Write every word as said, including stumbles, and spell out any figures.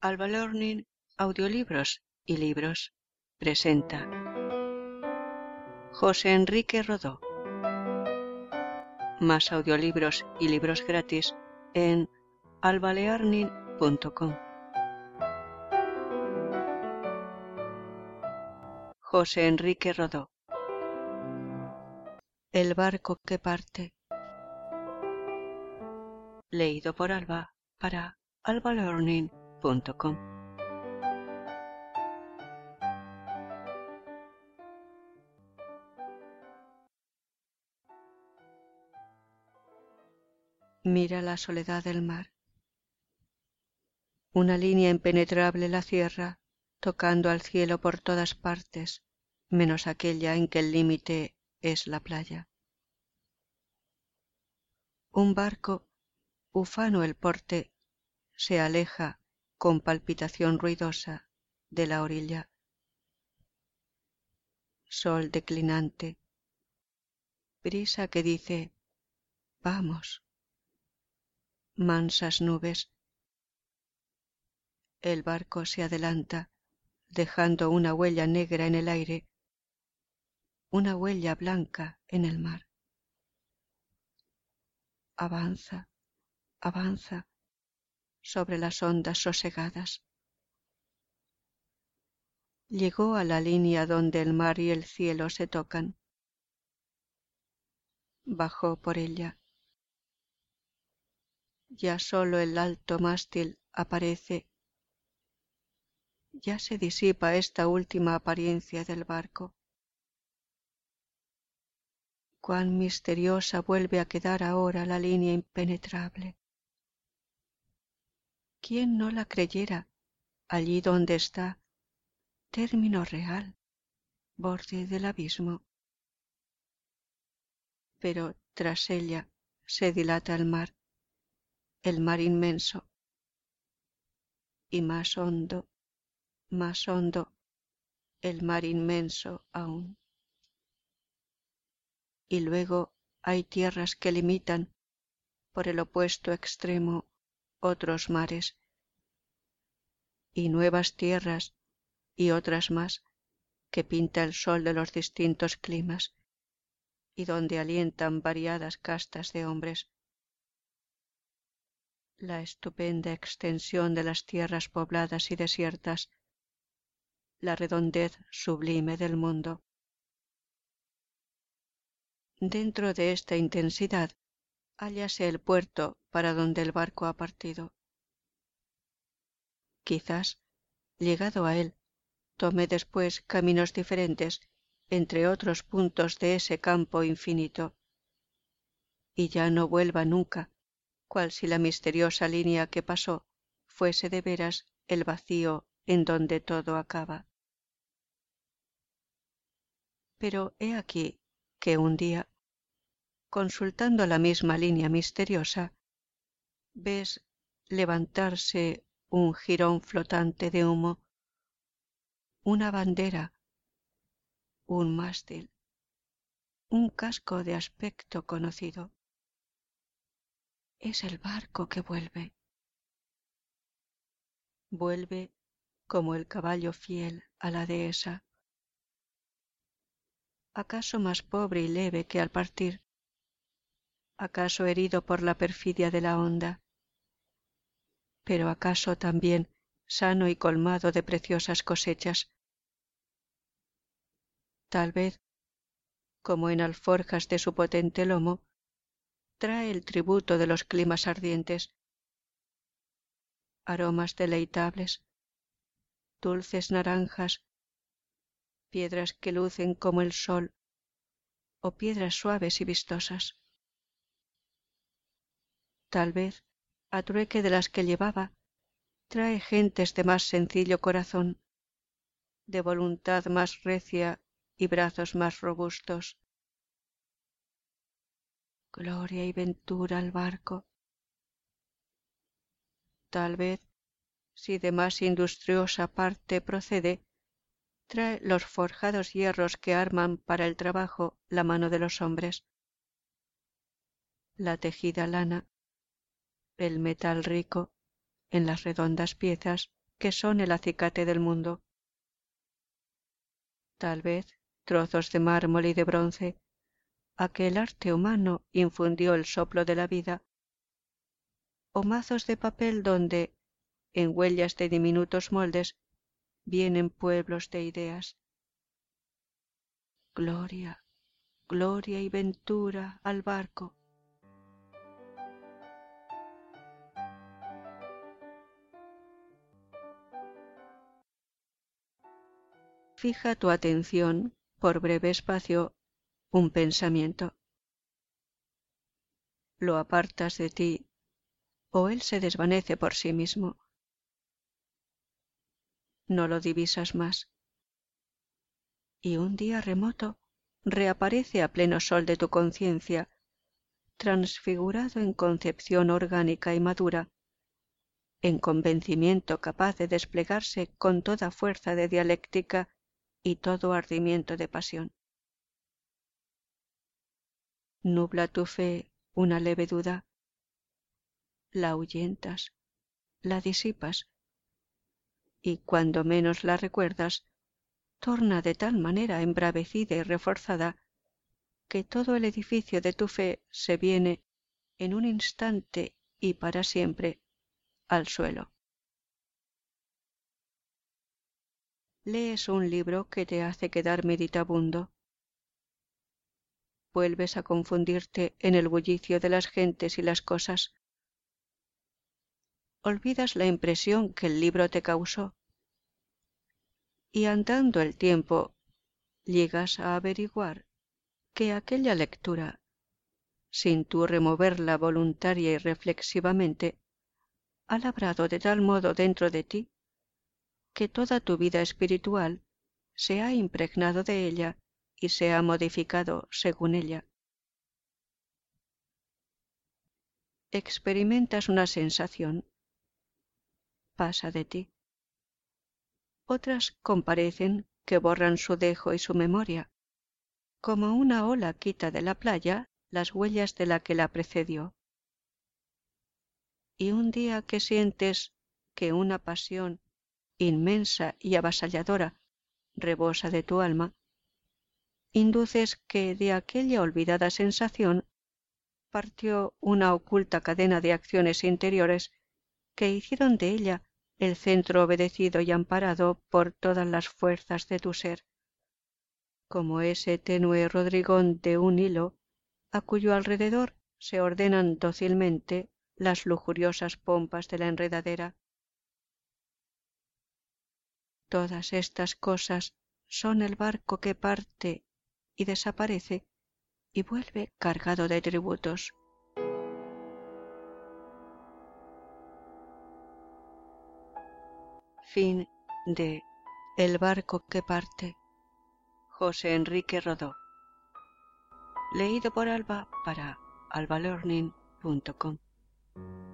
Alba Learning Audiolibros y Libros presenta José Enrique Rodó. Más audiolibros y libros gratis en alba learning punto com. José Enrique Rodó. El barco que parte. Leído por Alba para alba learning punto com. Mira la soledad del mar. Una línea impenetrable la cierra, tocando al cielo por todas partes, menos aquella en que el límite es la playa. Un barco, ufano el porte, se aleja con palpitación ruidosa de la orilla. Sol declinante. Brisa que dice, vamos. Mansas nubes. El barco se adelanta, dejando una huella negra en el aire, una huella blanca en el mar. Avanza, avanza, sobre las ondas sosegadas. Llegó a la línea donde el mar y el cielo se tocan. Bajó por ella. Ya solo el alto mástil aparece. Ya se disipa esta última apariencia del barco. Cuán misteriosa vuelve a quedar ahora la línea impenetrable. ¿Quién no la creyera allí donde está, término real, borde del abismo? Pero tras ella se dilata el mar, el mar inmenso, y más hondo, más hondo, el mar inmenso aún. Y luego hay tierras que limitan, por el opuesto extremo, otros mares, y nuevas tierras y otras más que pinta el sol de los distintos climas, y donde alientan variadas castas de hombres. La estupenda extensión de las tierras pobladas y desiertas, la redondez sublime del mundo. Dentro de esta intensidad hállase el puerto para donde el barco ha partido. Quizás, llegado a él, tome después caminos diferentes entre otros puntos de ese campo infinito, y ya no vuelva nunca, cual si la misteriosa línea que pasó fuese de veras el vacío en donde todo acaba. Pero he aquí que un día, consultando la misma línea misteriosa, ves levantarse un jirón flotante de humo, una bandera, un mástil, un casco de aspecto conocido. Es el barco que vuelve. Vuelve como el caballo fiel a la dehesa. ¿Acaso más pobre y leve que al partir? ¿Acaso herido por la perfidia de la onda? ¿Pero acaso también sano y colmado de preciosas cosechas? Tal vez, como en alforjas de su potente lomo, trae el tributo de los climas ardientes, aromas deleitables, dulces naranjas, piedras que lucen como el sol, o piedras suaves y vistosas. Tal vez, a trueque de las que llevaba, trae gentes de más sencillo corazón, de voluntad más recia y brazos más robustos. Gloria y ventura al barco. Tal vez, si de más industriosa parte procede, trae los forjados hierros que arman para el trabajo la mano de los hombres, la tejida lana, el metal rico en las redondas piezas, que son el acicate del mundo. Tal vez trozos de mármol y de bronce a que el arte humano infundió el soplo de la vida, o mazos de papel donde, en huellas de diminutos moldes, vienen pueblos de ideas. Gloria, gloria y ventura al barco. Fija tu atención por breve espacio un pensamiento. Lo apartas de ti o él se desvanece por sí mismo. No lo divisas más. Y un día remoto reaparece a pleno sol de tu conciencia, transfigurado en concepción orgánica y madura, en convencimiento capaz de desplegarse con toda fuerza de dialéctica y todo ardimiento de pasión. Nubla tu fe una leve duda, la ahuyentas, la disipas, y cuando menos la recuerdas, torna de tal manera embravecida y reforzada que todo el edificio de tu fe se viene en un instante y para siempre al suelo. Lees un libro que te hace quedar meditabundo. Vuelves a confundirte en el bullicio de las gentes y las cosas. Olvidas la impresión que el libro te causó. Y andando el tiempo, llegas a averiguar que aquella lectura, sin tú removerla voluntaria y reflexivamente, ha labrado de tal modo dentro de ti que toda tu vida espiritual se ha impregnado de ella y se ha modificado según ella. Experimentas una sensación, pasa de ti. Otras comparecen que borran su dejo y su memoria, como una ola quita de la playa las huellas de la que la precedió. Y un día que sientes que una pasión inmensa y avasalladora rebosa de tu alma, induces que de aquella olvidada sensación partió una oculta cadena de acciones interiores que hicieron de ella el centro obedecido y amparado por todas las fuerzas de tu ser, como ese tenue rodrigón de un hilo a cuyo alrededor se ordenan dócilmente las lujuriosas pompas de la enredadera. Todas estas cosas son el barco que parte y desaparece y vuelve cargado de tributos. Fin de El barco que parte, José Enrique Rodó. Leído por Alba para alba learning punto com.